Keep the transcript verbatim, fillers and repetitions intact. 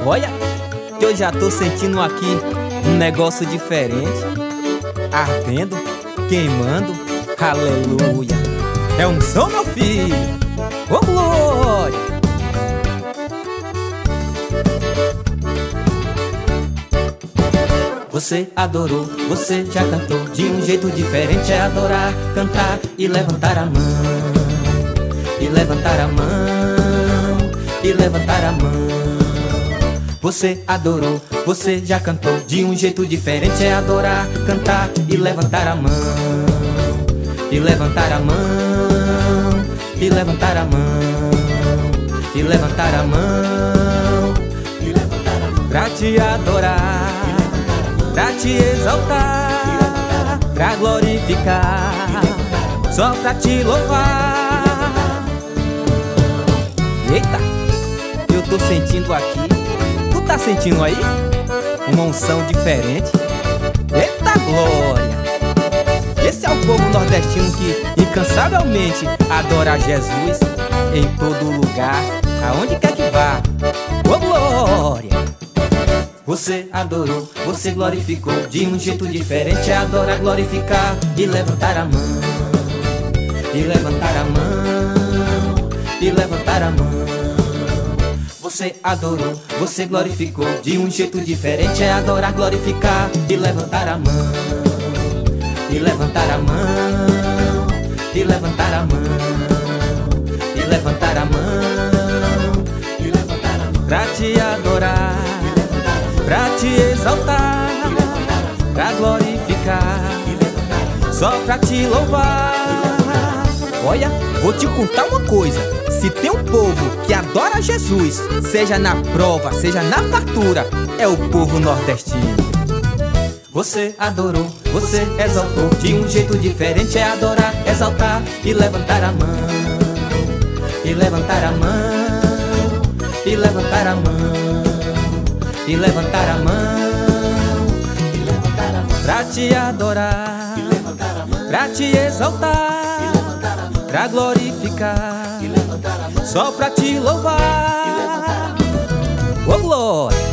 Olha, que eu já tô sentindo aqui um negócio diferente, ardendo, queimando, aleluia. É unção, meu filho, ô glória. Você adorou, você já cantou de um jeito diferente. É adorar, cantar e levantar a mão. E levantar a mão, e levantar a mão. Você adorou, você já cantou de um jeito diferente. É adorar, cantar e levantar a mão. E levantar a mão, e levantar a mão. E levantar a mão, e levantar a mão. Pra te adorar, pra te exaltar, pra glorificar, só pra te louvar. Eita, eu tô sentindo aqui. Tu tá sentindo aí? Uma unção diferente. Eita glória! Esse é o povo nordestino que incansavelmente adora Jesus em todo lugar, aonde quer que vá. Ô glória! Você adorou, você glorificou de um jeito diferente. É adorar, glorificar e levantar a mão. E levantar a mão, e levantar a mão. Você adorou, você glorificou de um jeito diferente. É adorar, glorificar e levantar a mão. E levantar a mão, e levantar a mão. E levantar a mão, e levantar a mão. Pra te adorar, pra te exaltar, pra glorificar, só pra te louvar. Olha, vou te contar uma coisa. Se tem um povo que adora Jesus, seja na prova, seja na fartura, é o povo nordestino. Você adorou, você exaltou de um jeito diferente. É adorar, exaltar e levantar a mão. E levantar a mão, e levantar a mão. E levantar a mão, e levantar a mão. Pra te adorar, e levantar a mão. Pra te exaltar, e levantar a mão. Pra glorificar, e levantar a mão. Só pra te louvar, e levantar a mão. Ô glória!